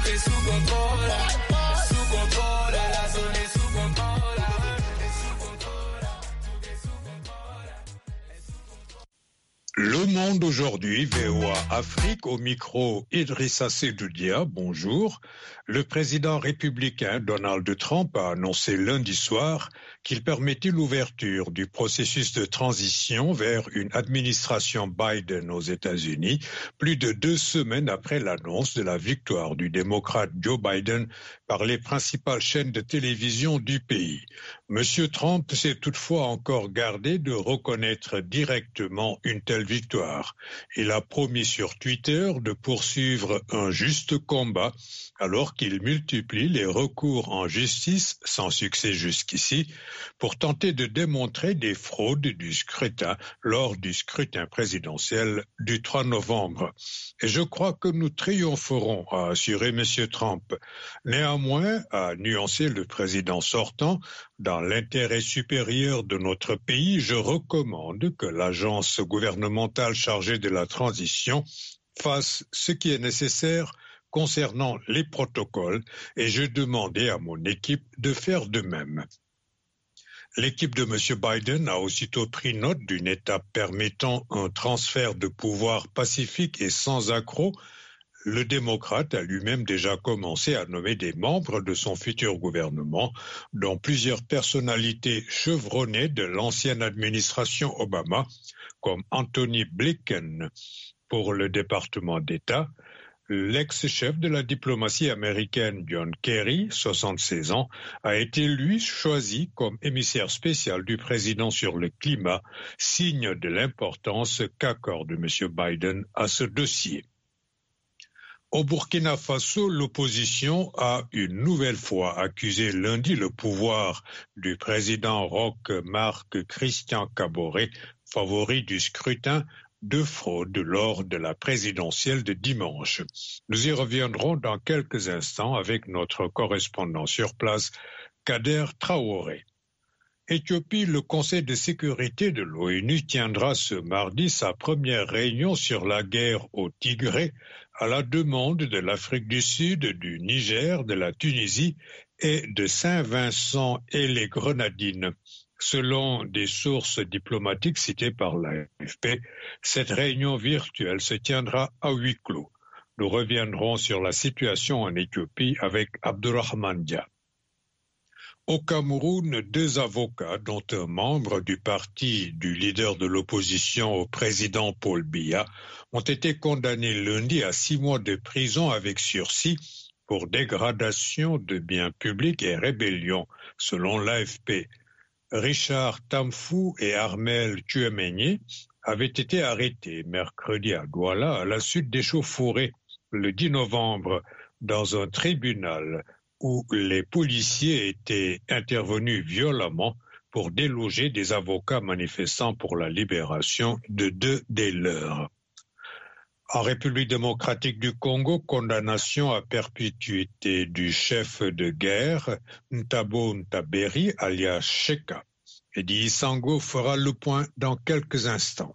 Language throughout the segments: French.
est sous contrôle. Sous contrôle, la zone est sous contrôle. Sous contrôle, tout est sous contrôle. Le Monde aujourd'hui, VOA Afrique, au micro Idrissa Seydoudia, bonjour. Le président républicain Donald Trump a annoncé lundi soir qu'il permettait l'ouverture du processus de transition vers une administration Biden aux États-Unis, plus de 2 semaines après l'annonce de la victoire du démocrate Joe Biden par les principales chaînes de télévision du pays. Monsieur Trump s'est toutefois encore gardé de reconnaître directement une telle victoire. Il a promis sur Twitter de poursuivre un juste combat alors qu'il multiplie les recours en justice, sans succès jusqu'ici, pour tenter de démontrer des fraudes du scrutin lors du scrutin présidentiel du 3 novembre. Et je crois que nous triompherons, a assuré M. Trump. Néanmoins, a nuancé le président sortant, dans l'intérêt supérieur de notre pays, je recommande que l'agence gouvernementale chargée de la transition fasse ce qui est nécessaire concernant les protocoles et j'ai demandé à mon équipe de faire de même. L'équipe de M. Biden a aussitôt pris note d'une étape permettant un transfert de pouvoir pacifique et sans accroc. Le démocrate a lui-même déjà commencé à nommer des membres de son futur gouvernement, dont plusieurs personnalités chevronnées de l'ancienne administration Obama, comme Anthony Blinken pour le département d'État, l'ex-chef de la diplomatie américaine John Kerry, 76 ans, a été lui choisi comme émissaire spécial du président sur le climat, signe de l'importance qu'accorde M. Biden à ce dossier. Au Burkina Faso, l'opposition a une nouvelle fois accusé lundi le pouvoir du président Roch Marc Christian Kaboré, favori du scrutin, de fraude lors de la présidentielle de dimanche. Nous y reviendrons dans quelques instants avec notre correspondant sur place, Kader Traoré. Éthiopie, le Conseil de sécurité de l'ONU tiendra ce mardi sa première réunion sur la guerre au Tigré à la demande de l'Afrique du Sud, du Niger, de la Tunisie et de Saint-Vincent et les Grenadines. Selon des sources diplomatiques citées par l'AFP, cette réunion virtuelle se tiendra à huis clos. Nous reviendrons sur la situation en Éthiopie avec Abdurrahman Dia. Au Cameroun, 2 avocats, dont un membre du parti du leader de l'opposition au président Paul Biya, ont été condamnés lundi à 6 mois de prison avec sursis pour dégradation de biens publics et rébellion, selon l'AFP. Richard Tamfou et Armel Tuemegne avaient été arrêtés mercredi à Douala à la suite d'échauffourées le 10 novembre dans un tribunal où les policiers étaient intervenus violemment pour déloger des avocats manifestant pour la libération de 2 des leurs. En République démocratique du Congo, condamnation à perpétuité du chef de guerre Ntabo Ntaberi alias Sheka. Eddie Sango fera le point dans quelques instants.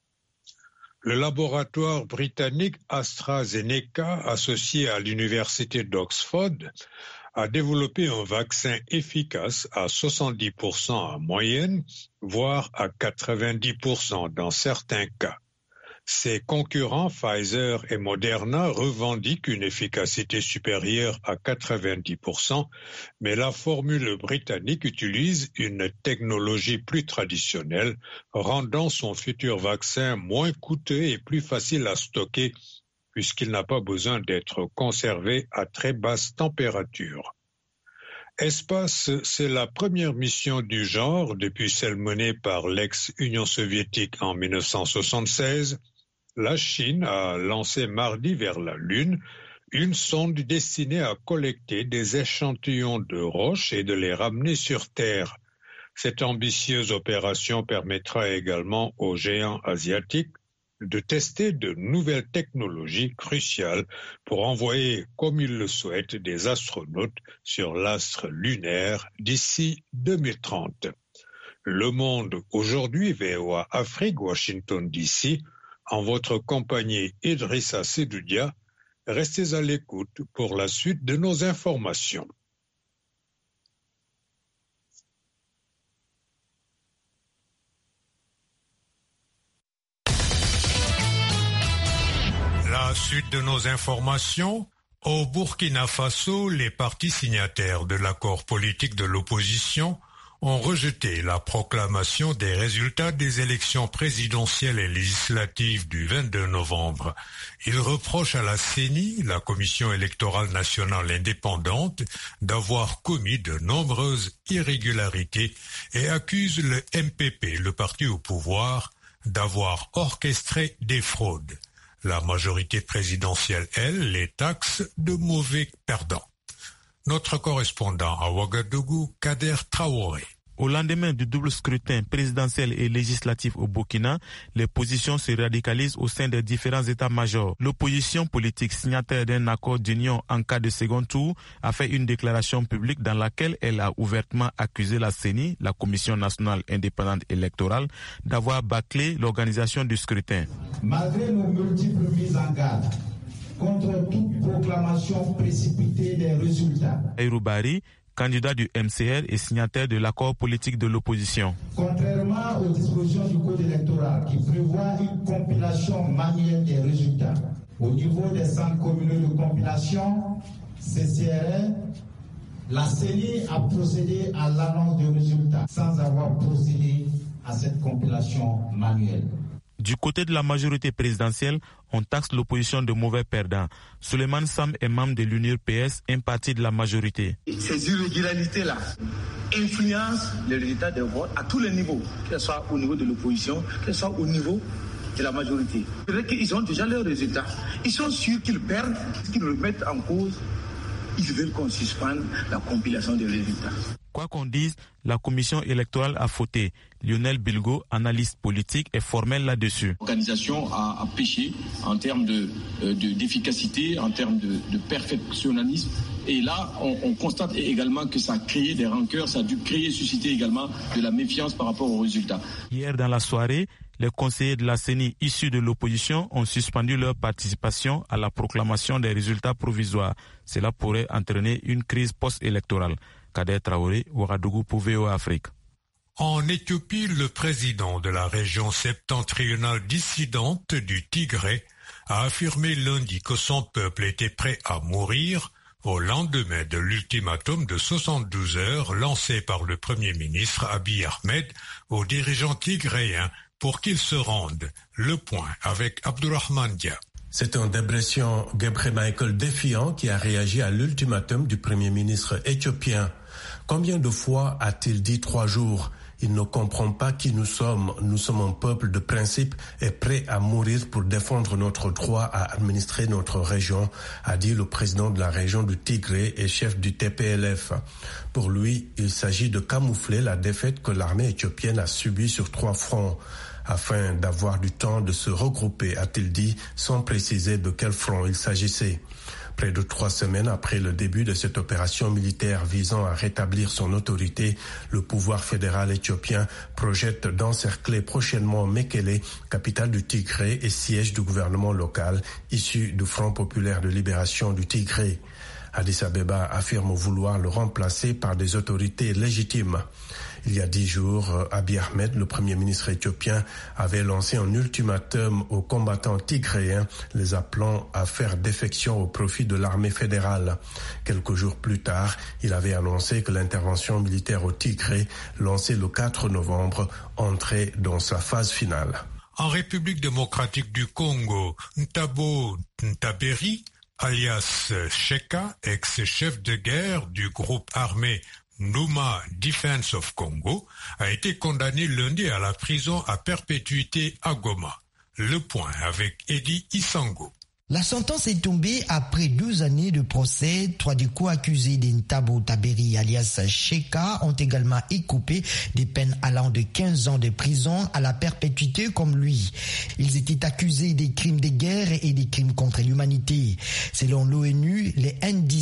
Le laboratoire britannique AstraZeneca, associé à l'université d'Oxford, a développé un vaccin efficace à 70% en moyenne, voire à 90% dans certains cas. Ses concurrents Pfizer et Moderna revendiquent une efficacité supérieure à 90%, mais la formule britannique utilise une technologie plus traditionnelle, rendant son futur vaccin moins coûteux et plus facile à stocker, puisqu'il n'a pas besoin d'être conservé à très basse température. Espace, c'est la première mission du genre depuis celle menée par l'ex-Union soviétique en 1976. La Chine a lancé mardi vers la Lune une sonde destinée à collecter des échantillons de roches et de les ramener sur Terre. Cette ambitieuse opération permettra également aux géants asiatiques de tester de nouvelles technologies cruciales pour envoyer, comme ils le souhaitent, des astronautes sur l'astre lunaire d'ici 2030. Le Monde aujourd'hui, VOA Afrique, Washington DC, en votre compagnie Idrissa Seydoudia, Restez à l'écoute pour la suite de nos informations. La suite de nos informations. Au Burkina Faso, les partis signataires de l'accord politique de l'opposition ont rejeté la proclamation des résultats des élections présidentielles et législatives du 22 novembre. Ils reprochent à la CENI, la Commission électorale nationale indépendante, d'avoir commis de nombreuses irrégularités et accusent le MPP, le parti au pouvoir, d'avoir orchestré des fraudes. La majorité présidentielle, elle, les taxe de mauvais perdants. Notre correspondant à Ouagadougou, Kader Traoré. Au lendemain du double scrutin présidentiel et législatif au Burkina, les positions se radicalisent au sein des différents états-majors. L'opposition politique signataire d'un accord d'union en cas de second tour a fait une déclaration publique dans laquelle elle a ouvertement accusé la CENI, la Commission nationale indépendante électorale, d'avoir bâclé l'organisation du scrutin. Malgré nos multiples mises en garde contre toute proclamation précipitée des résultats, Ayroubari, candidat du MCR et signataire de l'accord politique de l'opposition. Contrairement aux dispositions du Code électoral qui prévoit une compilation manuelle des résultats, au niveau des centres communaux de compilation, CCRL, la CENI a procédé à l'annonce des résultats sans avoir procédé à cette compilation manuelle. Du côté de la majorité présidentielle, on taxe l'opposition de mauvais perdants. Souleymane Sam est membre de l'Union PS, un parti de la majorité. Ces irrégularités-là influencent les résultats des votes à tous les niveaux, que ce soit au niveau de l'opposition, que ce soit au niveau de la majorité. C'est vrai qu'ils ont déjà leurs résultats. Ils sont sûrs qu'ils perdent, qu'ils remettent en cause. Ils veulent qu'on suspende la compilation des résultats. Quoi qu'on dise, la commission électorale a fauté. Lionel Bilgo, analyste politique, est formel là-dessus. L'organisation a péché en termes d'efficacité, en termes de perfectionnalisme. Et là, on constate également que ça a créé des rancœurs, ça a dû susciter également de la méfiance par rapport aux résultats. Hier dans la soirée, les conseillers de la CENI issus de l'opposition ont suspendu leur participation à la proclamation des résultats provisoires. Cela pourrait entraîner une crise post-électorale. Kader Traoré, Ouagadougou pour VOA Afrique. En Éthiopie, le président de la région septentrionale dissidente du Tigré a affirmé lundi que son peuple était prêt à mourir au lendemain de l'ultimatum de 72 heures lancé par le Premier ministre Abiy Ahmed aux dirigeants tigréens pour qu'ils se rendent. Le point avec Abdourahmane Dia. C'est un Debretsion Gebremichael défiant qui a réagi à l'ultimatum du Premier ministre éthiopien. Combien de fois a-t-il dit 3 jours ? Il ne comprend pas qui nous sommes. Nous sommes un peuple de principe et prêt à mourir pour défendre notre droit à administrer notre région, a dit le président de la région du Tigré et chef du TPLF. Pour lui, il s'agit de camoufler la défaite que l'armée éthiopienne a subie sur 3 fronts. Afin d'avoir du temps de se regrouper, a-t-il dit, sans préciser de quel front il s'agissait. Près de 3 semaines après le début de cette opération militaire visant à rétablir son autorité, le pouvoir fédéral éthiopien projette d'encercler prochainement Mekele, capitale du Tigré et siège du gouvernement local, issu du Front populaire de libération du Tigré. Addis Abeba affirme vouloir le remplacer par des autorités légitimes. Il y a 10 jours, Abiy Ahmed, le premier ministre éthiopien, avait lancé un ultimatum aux combattants tigréens, les appelant à faire défection au profit de l'armée fédérale. Quelques jours plus tard, il avait annoncé que l'intervention militaire au Tigré, lancée le 4 novembre, entrait dans sa phase finale. En République démocratique du Congo, Ntabo Ntaberi, alias Sheka, ex-chef de guerre du groupe armé Numa Defense of Congo, a été condamné lundi à la prison à perpétuité à Goma. Le point avec Eddie Isango. La sentence est tombée après 2 années de procès. 3 des co-accusés d'Ntabo Ntaberi alias Sheka ont également écopé des peines allant de 15 ans de prison à la perpétuité comme lui. Ils étaient accusés des crimes de guerre et des crimes contre l'humanité. Selon l'ONU, les NDC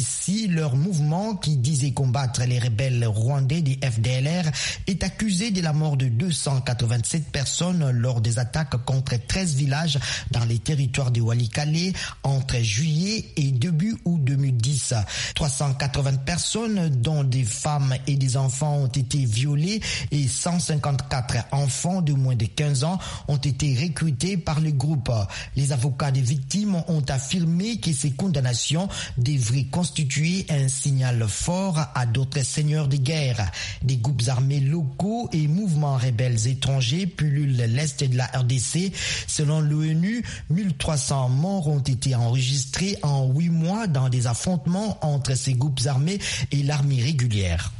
leur mouvement, qui disait combattre les rebelles rwandais du FDLR, est accusé de la mort de 287 personnes lors des attaques contre 13 villages dans les territoires de Walikale entre juillet et début août 2010. 380 personnes, dont des femmes et des enfants, ont été violés et 154 enfants de moins de 15 ans ont été recrutés par le groupe. Les avocats des victimes ont affirmé que ces condamnations devraient constituer un signal fort à d'autres seigneurs de guerre. Des groupes armés locaux et mouvements rebelles étrangers pullulent l'est de la RDC. Selon l'ONU, 1300 morts ont été enregistrés en 8 mois dans des affrontements entre ces groupes armés et l'armée régulière.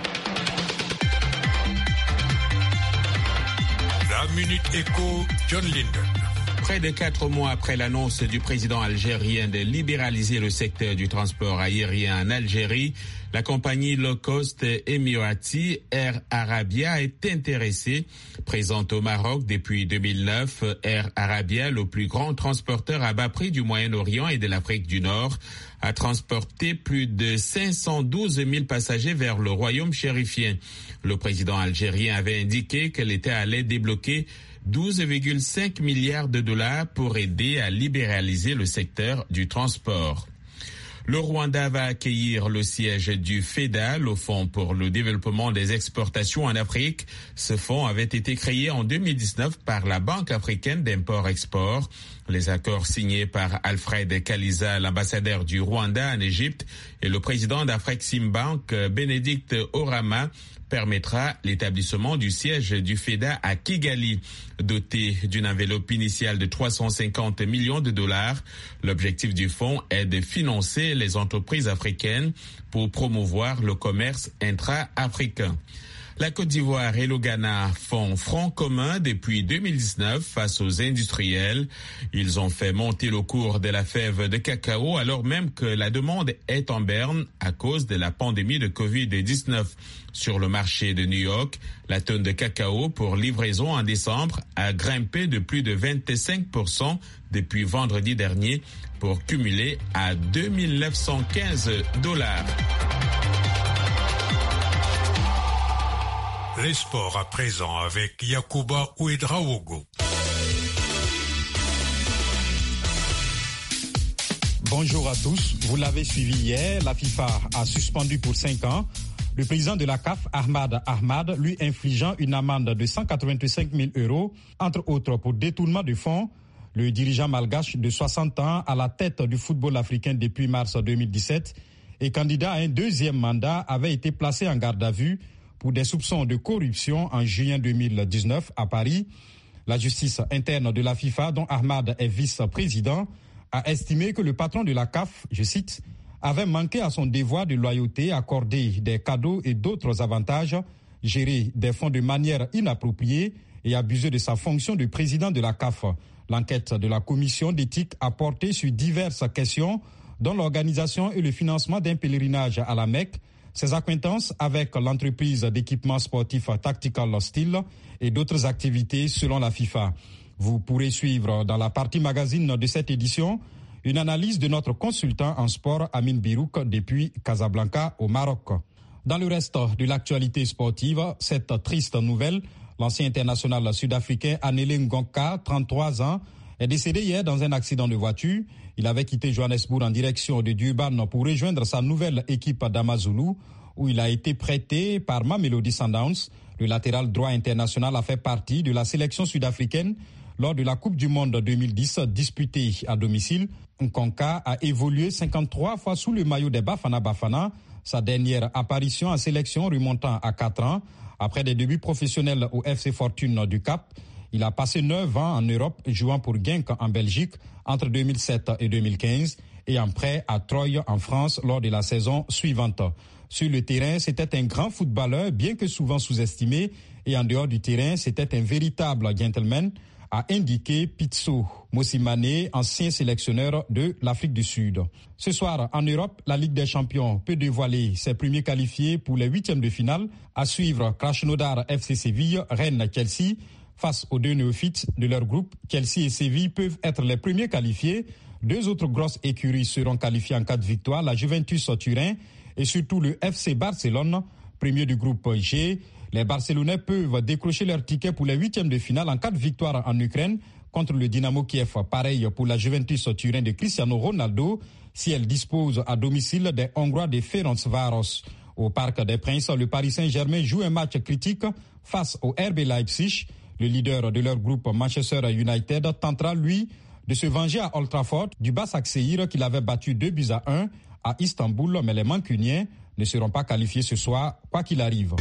La Minute Éco, John Linden. Près de 4 mois après l'annonce du président algérien de libéraliser le secteur du transport aérien en Algérie, la compagnie low-cost émirati Air Arabia est intéressée. Présente au Maroc depuis 2009, Air Arabia, le plus grand transporteur à bas prix du Moyen-Orient et de l'Afrique du Nord, a transporté plus de 512 000 passagers vers le royaume chérifien. Le président algérien avait indiqué qu'elle était allée débloquer 12,5 milliards de dollars pour aider à libéraliser le secteur du transport. Le Rwanda va accueillir le siège du FEDA, le Fonds pour le développement des exportations en Afrique. Ce fonds avait été créé en 2019 par la Banque africaine d'import-export. Les accords signés par Alfred Kaliza, l'ambassadeur du Rwanda en Égypte, et le président d'Afreximbank, Bénédicte Orama, permettra l'établissement du siège du FEDA à Kigali. Doté d'une enveloppe initiale de 350 millions de dollars, l'objectif du fonds est de financer les entreprises africaines pour promouvoir le commerce intra-africain. La Côte d'Ivoire et le Ghana font front commun depuis 2019 face aux industriels. Ils ont fait monter le cours de la fève de cacao alors même que la demande est en berne à cause de la pandémie de Covid-19. Sur le marché de New York, la tonne de cacao pour livraison en décembre a grimpé de plus de 25% depuis vendredi dernier pour cumuler à 2 915 $. Les sports à présent avec Yacouba Ouedraogo. Bonjour à tous. Vous l'avez suivi hier, la FIFA a suspendu pour 5 ans le président de la CAF, Ahmad Ahmad, lui infligeant une amende de 185 000 €, entre autres pour détournement de fonds. Le dirigeant malgache de 60 ans à la tête du football africain depuis mars 2017 et candidat à un deuxième mandat avait été placé en garde à vue pour des soupçons de corruption en juin 2019 à Paris. La justice interne de la FIFA, dont Ahmad est vice-président, a estimé que le patron de la CAF, je cite, avait manqué à son devoir de loyauté, accordé des cadeaux et d'autres avantages, géré des fonds de manière inappropriée et abusé de sa fonction de président de la CAF. L'enquête de la commission d'éthique a porté sur diverses questions, dont l'organisation et le financement d'un pèlerinage à la Mecque, ses acquaintances avec l'entreprise d'équipement sportif Tactical Steel et d'autres activités selon la FIFA. Vous pourrez suivre dans la partie magazine de cette édition une analyse de notre consultant en sport Amin Birouk depuis Casablanca au Maroc. Dans le reste de l'actualité sportive, cette triste nouvelle, l'ancien international sud-africain Anele Ngonka, 33 ans, est décédé hier dans un accident de voiture. Il avait quitté Johannesburg en direction de Durban pour rejoindre sa nouvelle équipe d'Amazulu, où il a été prêté par Mamelodi Sundowns. Le latéral droit international a fait partie de la sélection sud-africaine lors de la Coupe du Monde 2010 disputée à domicile. Nkonka a évolué 53 fois sous le maillot des Bafana Bafana, sa dernière apparition en sélection remontant à 4 ans. Après des débuts professionnels au FC Fortune du Cap, il a passé 9 ans en Europe, jouant pour Genk en Belgique entre 2007 et 2015 et en prêt à Troyes en France lors de la saison suivante. Sur le terrain, c'était un grand footballeur, bien que souvent sous-estimé, et en dehors du terrain, c'était un véritable gentleman, a indiqué Pitso Mosimane, ancien sélectionneur de l'Afrique du Sud. Ce soir, en Europe, la Ligue des Champions peut dévoiler ses premiers qualifiés pour les 8e de finale. À suivre, Krasnodar FC Séville, Rennes Chelsea. Face aux deux néophytes de leur groupe, Chelsea et Séville peuvent être les premiers qualifiés. 2 autres grosses écuries seront qualifiées en cas de victoire, la Juventus Turin et surtout le FC Barcelone, premier du groupe G. Les Barcelonais peuvent décrocher leur ticket pour les 8e de finale en cas de victoire en Ukraine contre le Dynamo Kiev. Pareil pour la Juventus Turin de Cristiano Ronaldo, si elle dispose à domicile des Hongrois de Ferencváros. Au Parc des Princes, le Paris Saint-Germain joue un match critique face au RB Leipzig. Le leader de leur groupe Manchester United tentera, lui, de se venger à Old Trafford du Başakşehir qu'il avait battu 2-1 à Istanbul, mais les Mancuniens ne seront pas qualifiés ce soir, quoi qu'il arrive.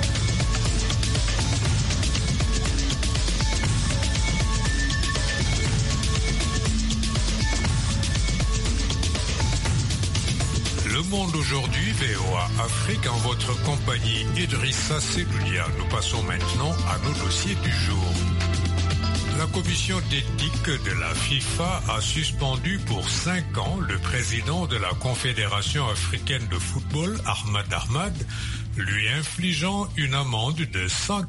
Le Monde aujourd'hui, VOA Afrique, en votre compagnie Idrissa Seloudia. Nous passons maintenant à nos dossiers du jour. La commission d'éthique de la FIFA a suspendu pour 5 ans le président de la Confédération africaine de football, Ahmad Ahmad, lui infligeant une amende de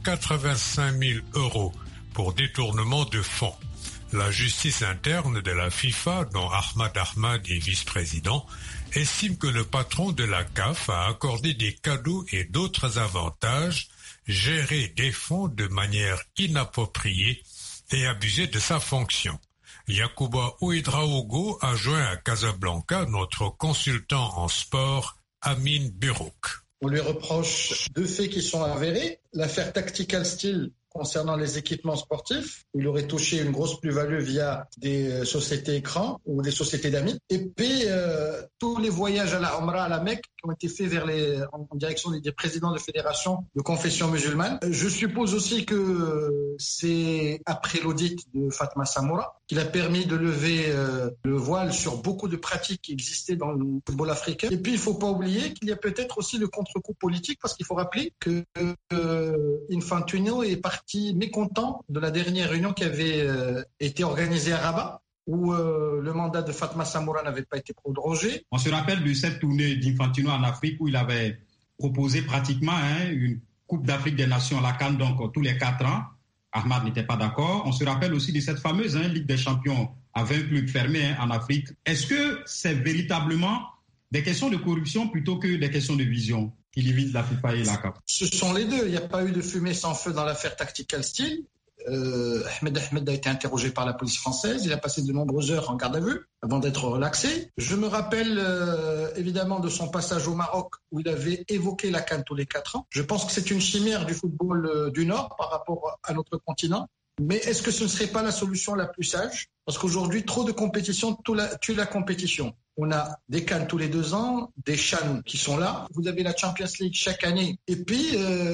185 000 € pour détournement de fonds. La justice interne de la FIFA, dont Ahmad Ahmad est vice-président, estime que le patron de la CAF a accordé des cadeaux et d'autres avantages, géré des fonds de manière inappropriée et abusé de sa fonction. Yacouba Ouedraogo a joint à Casablanca notre consultant en sport, Amin Birouk. On lui reproche 2 faits qui sont avérés. L'affaire Tactical Steel concernant les équipements sportifs. Il aurait touché une grosse plus-value via des sociétés écrans ou des sociétés d'amis. Et puis, tous les voyages à la Omra, à la Mecque, qui ont été faits en direction des présidents de fédérations de confession musulmane. Je suppose aussi que c'est après l'audit de Fatma Samoura qu'il a permis de lever le voile sur beaucoup de pratiques qui existaient dans le football africain. Et puis, il ne faut pas oublier qu'il y a peut-être aussi le contre-coup politique, parce qu'il faut rappeler que Infantino est parti mécontent de la dernière réunion qui avait été organisée à Rabat, où le mandat de Fatma Samoura n'avait pas été prolongé. On se rappelle de cette tournée d'Infantino en Afrique où il avait proposé pratiquement une Coupe d'Afrique des Nations, la CAN, donc tous les 4 ans. Ahmad n'était pas d'accord. On se rappelle aussi de cette fameuse Ligue des Champions à 20 clubs fermés en Afrique. Est-ce que c'est véritablement des questions de corruption plutôt que des questions de vision qui divisent la FIFA et la CAF? Ce sont les deux. Il n'y a pas eu de fumée sans feu dans l'affaire Tactical Steel. Ahmed a été interrogé par la police française. Il a passé de nombreuses heures en garde à vue avant d'être relaxé. Je me rappelle évidemment de son passage au Maroc où il avait évoqué la CAN tous les 4 ans. Je pense que c'est une chimère du football du Nord par rapport à notre continent. Mais est-ce que ce ne serait pas la solution la plus sage? Parce qu'aujourd'hui, trop de compétition tue la compétition. On a des CAN tous les 2 ans, des CHAN qui sont là. Vous avez la Champions League chaque année. Et puis,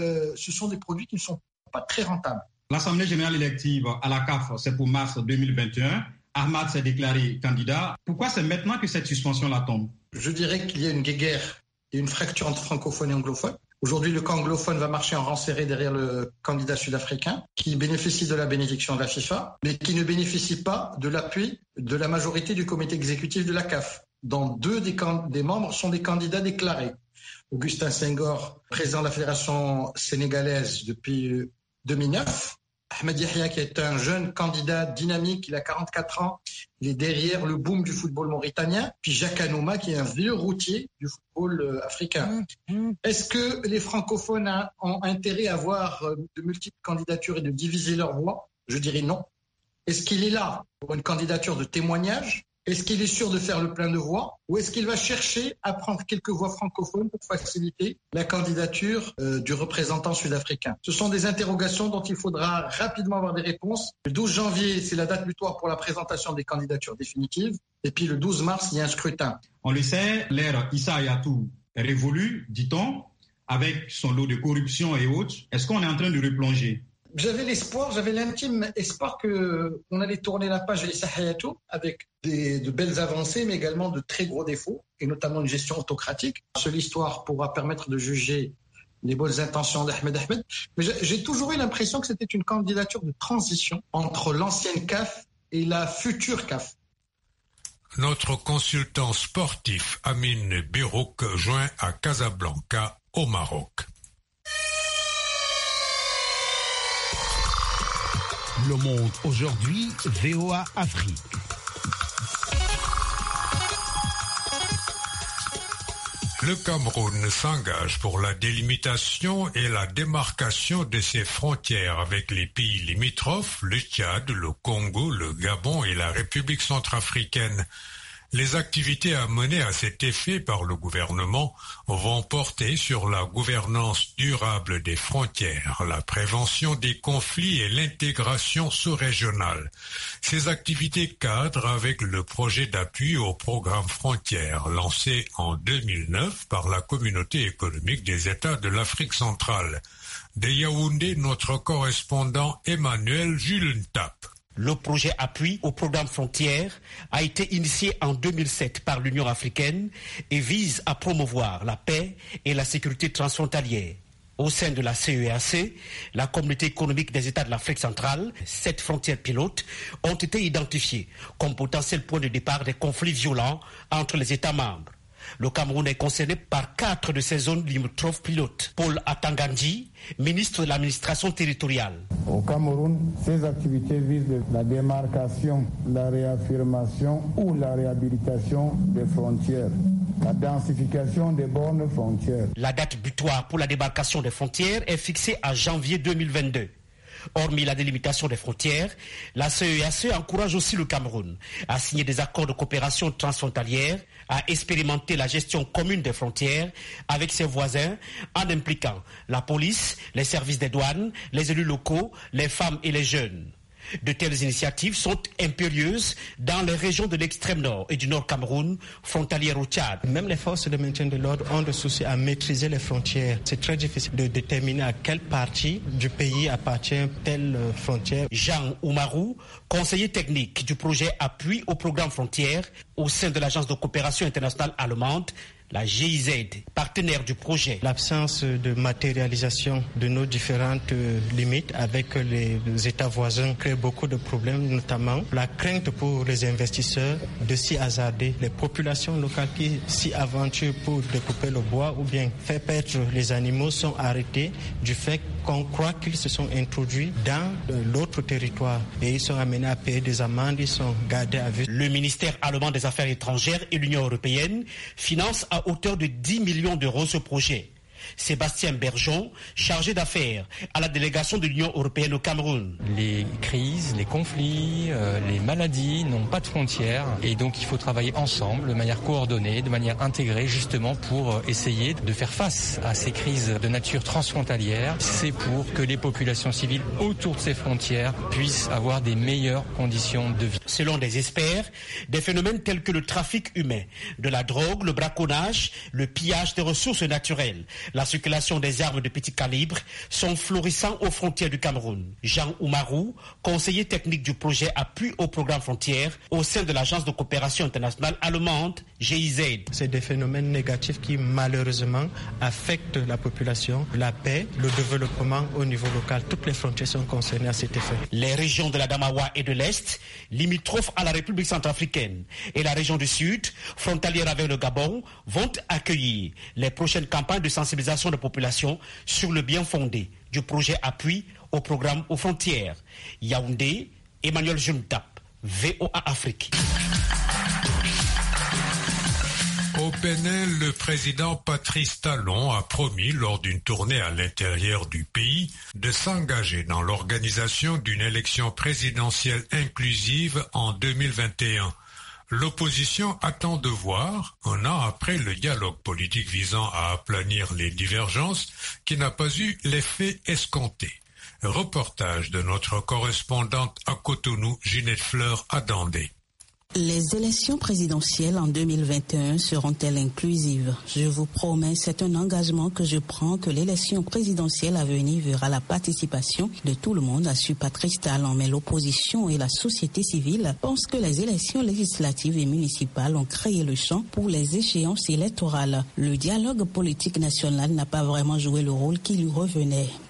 ce sont des produits qui ne sont pas très rentables. L'Assemblée générale élective à la CAF, c'est pour mars 2021. Ahmad s'est déclaré candidat. Pourquoi c'est maintenant que cette suspension-là tombe? Je dirais qu'il y a une guéguerre et une fracture entre francophones et anglophones. Aujourd'hui, le camp anglophone va marcher en rang serré derrière le candidat sud-africain qui bénéficie de la bénédiction de la FIFA, mais qui ne bénéficie pas de l'appui de la majorité du comité exécutif de la CAF, dont 2 des membres sont des candidats déclarés. Augustin Senghor, président de la fédération sénégalaise depuis 2009. Ahmed Yahya, qui est un jeune candidat dynamique, il a 44 ans, il est derrière le boom du football mauritanien. Puis Jacques Anouma, qui est un vieux routier du football africain. Est-ce que les francophones ont intérêt à avoir de multiples candidatures et de diviser leur voix? Je dirais non. Est-ce qu'il est là pour une candidature de témoignage? Est-ce qu'il est sûr de faire le plein de voix? Ou est-ce qu'il va chercher à prendre quelques voix francophones pour faciliter la candidature du représentant sud-africain? Ce sont des interrogations dont il faudra rapidement avoir des réponses. Le 12 janvier, c'est la date butoir pour la présentation des candidatures définitives. Et puis le 12 mars, il y a un scrutin. On le sait, l'ère Issa Hayatou est révolue, dit-on, avec son lot de corruption et autres. Est-ce qu'on est en train de replonger? J'avais l'intime espoir qu'on allait tourner la page à Issa Hayatou avec de belles avancées, mais également de très gros défauts, et notamment une gestion autocratique. Seule histoire pourra permettre de juger les bonnes intentions d'Ahmed Ahmed. Mais j'ai toujours eu l'impression que c'était une candidature de transition entre l'ancienne CAF et la future CAF. Notre consultant sportif Amin Birouk joint à Casablanca, au Maroc. Le Monde aujourd'hui, VOA Afrique. Le Cameroun s'engage pour la délimitation et la démarcation de ses frontières avec les pays limitrophes, le Tchad, le Congo, le Gabon et la République centrafricaine. Les activités à mener à cet effet par le gouvernement vont porter sur la gouvernance durable des frontières, la prévention des conflits et l'intégration sous-régionale. Ces activités cadrent avec le projet d'appui au programme Frontières lancé en 2009 par la Communauté économique des États de l'Afrique centrale. De Yaoundé, notre correspondant Emmanuel Julentap. Le projet appui au programme Frontières a été initié en 2007 par l'Union africaine et vise à promouvoir la paix et la sécurité transfrontalière. Au sein de la CEAC, la Communauté économique des États de l'Afrique centrale, 7 frontières pilotes ont été identifiées comme potentiel point de départ des conflits violents entre les États membres. Le Cameroun est concerné par 4 de ces zones limitrophes pilotes. Paul Atangandji, ministre de l'administration territoriale. Au Cameroun, ces activités visent la démarcation, la réaffirmation ou la réhabilitation des frontières, la densification des bornes frontières. La date butoir pour la démarcation des frontières est fixée à janvier 2022. Hormis la délimitation des frontières, la CEAC encourage aussi le Cameroun à signer des accords de coopération transfrontalière, à expérimenter la gestion commune des frontières avec ses voisins en impliquant la police, les services des douanes, les élus locaux, les femmes et les jeunes. De telles initiatives sont impérieuses dans les régions de l'extrême nord et du nord Cameroun, frontalières au Tchad. Même les forces de maintien de l'ordre ont des soucis à maîtriser les frontières. C'est très difficile de déterminer à quelle partie du pays appartient telle frontière. Jean Oumarou, conseiller technique du projet Appui au programme Frontières au sein de l'Agence de coopération internationale allemande, la GIZ, partenaire du projet. L'absence de matérialisation de nos différentes limites avec les États voisins crée beaucoup de problèmes, notamment la crainte pour les investisseurs de s'y hasarder. Les populations locales qui s'y aventurent pour découper le bois ou bien faire perdre les animaux sont arrêtés du fait qu'on croit qu'ils se sont introduits dans l'autre territoire et ils sont amenés à payer des amendes, ils sont gardés à vue. Le ministère allemand des Affaires étrangères et l'Union européenne financent à hauteur de 10 millions d'euros ce projet. Sébastien Bergeon, chargé d'affaires à la délégation de l'Union européenne au Cameroun. Les crises, les conflits, les maladies n'ont pas de frontières et donc il faut travailler ensemble de manière coordonnée, de manière intégrée justement pour essayer de faire face à ces crises de nature transfrontalière. C'est pour que les populations civiles autour de ces frontières puissent avoir des meilleures conditions de vie. Selon des experts, des phénomènes tels que le trafic humain, de la drogue, le braconnage, le pillage des ressources naturelles, la circulation des armes de petit calibre sont florissants aux frontières du Cameroun. Jean Oumarou, conseiller technique du projet Appui au programme Frontières au sein de l'Agence de coopération internationale allemande, GIZ. C'est des phénomènes négatifs qui malheureusement affectent la population, la paix, le développement au niveau local. Toutes les frontières sont concernées à cet effet. Les régions de la Damawa et de l'Est, limitrophes à la République centrafricaine, et la région du Sud, frontalière avec le Gabon, vont accueillir les prochaines campagnes de sensibilisation de population sur le bien fondé du projet Appui au programme aux frontières. Yaoundé, Emmanuel Juntap, VOA Afrique. Au Bénin, le président Patrice Talon a promis lors d'une tournée à l'intérieur du pays de s'engager dans l'organisation d'une élection présidentielle inclusive en 2021. L'opposition attend de voir, un an après le dialogue politique visant à aplanir les divergences, qui n'a pas eu l'effet escompté. Reportage de notre correspondante à Cotonou, Ginette Fleur à Dandé. Les élections présidentielles en 2021 seront-elles inclusives? Je vous promets, c'est un engagement que je prends que l'élection présidentielle à venir verra la participation de tout le monde, assure Patrice Talon. Mais l'opposition et la société civile pensent que les élections législatives et municipales ont créé le champ pour les échéances électorales. Le dialogue politique national n'a pas vraiment joué le rôle qui lui revenait.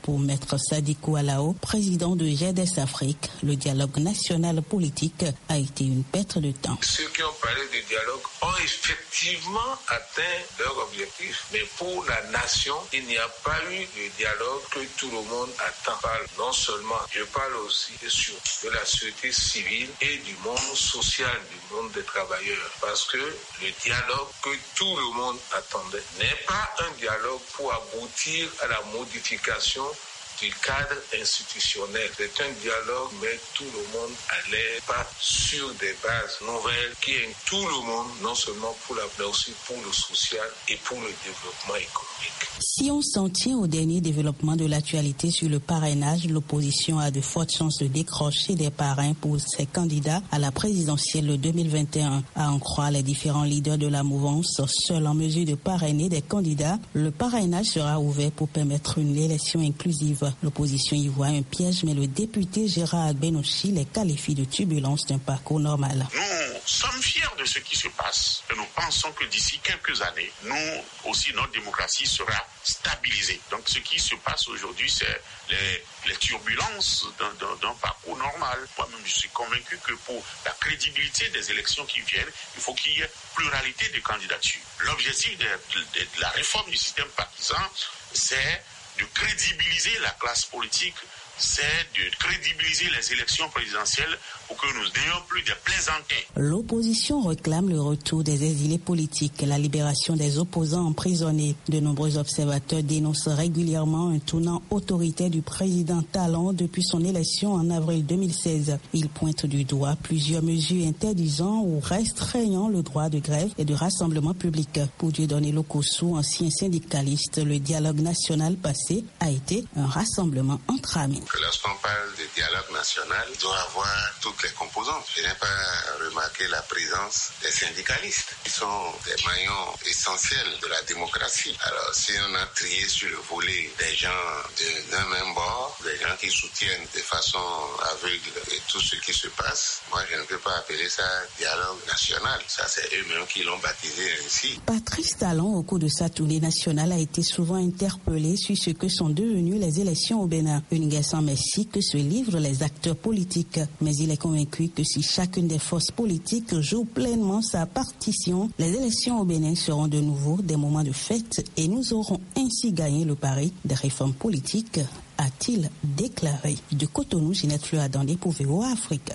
Pour Maître Sadiko Alao, président de GEDES Afrique, le dialogue national politique a été une perte de temps. Ceux qui ont parlé de dialogue ont effectivement atteint leur objectif. Mais pour la nation, il n'y a pas eu de dialogue que tout le monde attend. Non seulement, je parle aussi de la société civile et du monde social, du monde des travailleurs. Parce que le dialogue que tout le monde attendait n'est pas un dialogue pour aboutir à la modification du cadre institutionnel. C'est un dialogue, mais tout le monde à l'aise, pas sur des bases nouvelles qui incluent tout le monde, non seulement pour la mais aussi pour le social et pour le développement économique. Si on s'en tient au dernier développement de l'actualité sur le parrainage, l'opposition a de fortes chances de décrocher des parrains pour ses candidats à la présidentielle de 2021. À en croire les différents leaders de la mouvance, seuls en mesure de parrainer des candidats, le parrainage sera ouvert pour permettre une élection inclusive. L'opposition y voit un piège, mais le député Gérard Agbenochi les qualifie de turbulence d'un parcours normal. Nous sommes fiers de ce qui se passe et nous pensons que d'ici quelques années, nous aussi, notre démocratie sera stabilisée. Donc ce qui se passe aujourd'hui, c'est les turbulences d'un parcours normal. Moi-même, je suis convaincu que pour la crédibilité des élections qui viennent, il faut qu'il y ait pluralité de candidatures. L'objectif de la réforme du système partisan, c'est de crédibiliser la classe politique, c'est de crédibiliser les élections présidentielles pour que nous n'ayons plus de plaisantins. L'opposition réclame le retour des exilés politiques et la libération des opposants emprisonnés. De nombreux observateurs dénoncent régulièrement un tournant autoritaire du président Talon depuis son élection en avril 2016. Ils pointent du doigt plusieurs mesures interdisant ou restreignant le droit de grève et de rassemblement public. Pour Dieudonné Lokossou, ancien syndicaliste, le dialogue national passé a été un rassemblement entre amis. Lorsqu'on parle de dialogue national, il doit avoir toutes les composantes. Je n'ai pas remarqué la présence des syndicalistes, qui sont des maillons essentiels de la démocratie. Alors, si on a trié sur le volet des gens d'un même bord, des gens qui soutiennent de façon aveugle tout ce qui se passe, moi, je ne peux pas appeler ça dialogue national. Ça, c'est eux-mêmes qui l'ont baptisé ainsi. Patrice Talon, au cours de sa tournée nationale, a été souvent interpellé sur ce que sont devenues les élections au Bénin. Une guerre sans merci que se livrent les acteurs politiques. Mais il est convaincu que si chacune des forces politiques joue pleinement sa partition, les élections au Bénin seront de nouveau des moments de fête et nous aurons ainsi gagné le pari des réformes politiques, a-t-il déclaré. De Cotonou, Ginette Fluadandé pour VOA Afrique.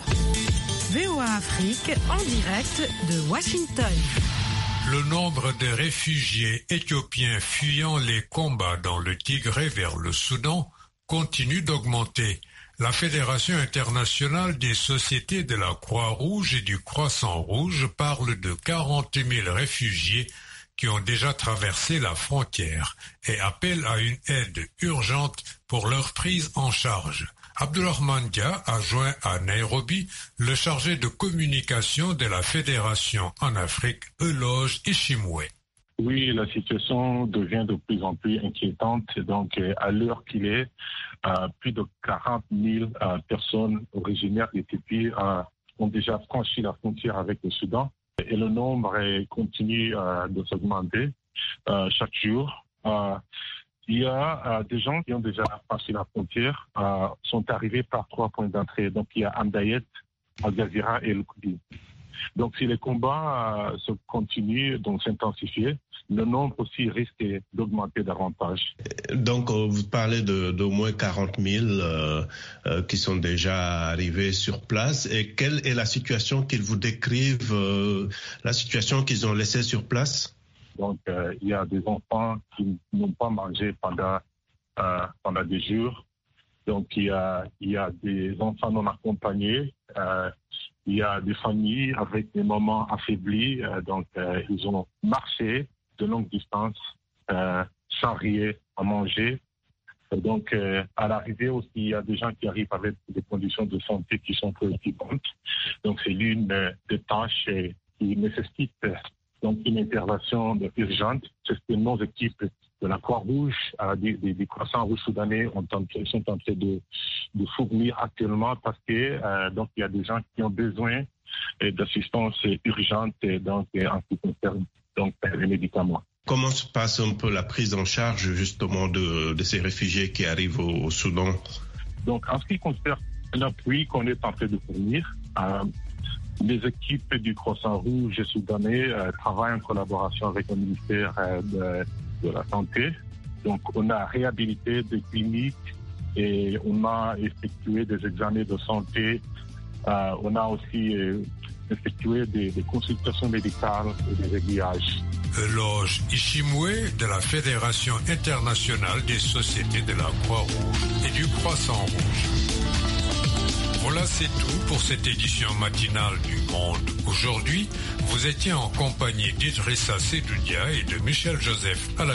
VOA Afrique en direct de Washington. Le nombre de réfugiés éthiopiens fuyant les combats dans le Tigré vers le Soudan continue d'augmenter. La Fédération internationale des sociétés de la Croix-Rouge et du Croissant-Rouge parle de 40 000 réfugiés qui ont déjà traversé la frontière et appelle à une aide urgente pour leur prise en charge. Abdulrahman Dia a joint à Nairobi le chargé de communication de la Fédération en Afrique, Eloge Ishimwe. Oui, la situation devient de plus en plus inquiétante. Donc, à l'heure qu'il est, plus de 40 000 personnes originaires d'Éthiopie ont déjà franchi la frontière avec le Soudan. Et le nombre continue de s'augmenter chaque jour. Il y a des gens qui ont déjà franchi la frontière, sont arrivés par 3 points d'entrée. Donc, il y a Amdayet, Al-Ghazira et Al-Koudi. Donc, si les combats se continuent, donc s'intensifier, le nombre aussi risque d'augmenter davantage. Donc, vous parlez d'au moins 40 000 qui sont déjà arrivés sur place. Et quelle est la situation qu'ils vous décrivent, la situation qu'ils ont laissée sur place? Donc, il y a des enfants qui n'ont pas mangé pendant des jours. Donc, il y a des enfants non accompagnés. Il y a des familles avec des mamans affaiblies. Donc, ils ont marché de longues distances sans rien à manger. Donc, à l'arrivée aussi, il y a des gens qui arrivent avec des conditions de santé qui sont préoccupantes. Donc, c'est l'une des tâches qui nécessite donc une intervention urgente. C'est ce que nos équipes de la Croix-Rouge, des Croissants-Rouges soudanais sont en train de fournir actuellement parce que donc il y a des gens qui ont besoin d'assistance urgente donc en ce qui concerne donc les médicaments. Comment se passe un peu la prise en charge justement de ces réfugiés qui arrivent au Soudan? Donc, en ce qui concerne l'appui qu'on est en train de fournir, les équipes du Croissant-Rouge soudanais travaillent en collaboration avec le ministère de la Santé. Donc, on a réhabilité des cliniques et on a effectué des examens de santé. On a aussi effectué des consultations médicales et des aiguillages. Loge Ishimwe de la Fédération internationale des sociétés de la Croix-Rouge et du Croissant-Rouge. Voilà, c'est tout pour cette édition matinale du Monde. Aujourd'hui, vous étiez en compagnie d'Idrissa Sedoudia et de Michel Joseph à la